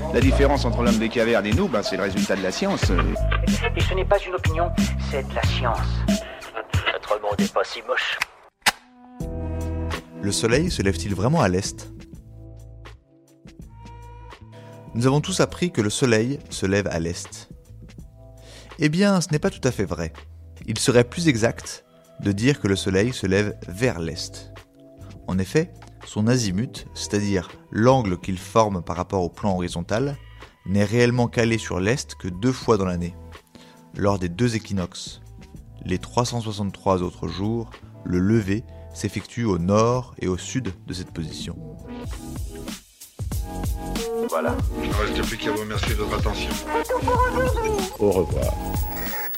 La différence entre l'homme des cavernes et nous, c'est le résultat de la science. Et ce n'est pas une opinion, c'est de la science. Notre monde n'est pas si moche. Le soleil se lève-t-il vraiment à l'est ? Nous avons tous appris que le soleil se lève à l'est. Eh bien, ce n'est pas tout à fait vrai. Il serait plus exact de dire que le soleil se lève vers l'est. En effet, son azimut, c'est-à-dire l'angle qu'il forme par rapport au plan horizontal, n'est réellement calé sur l'est que 2 fois dans l'année, lors des 2 équinoxes. Les 363 autres jours, le lever s'effectue au nord et au sud de cette position. Voilà. Il ne reste plus qu'à vous remercier de votre attention. Au revoir.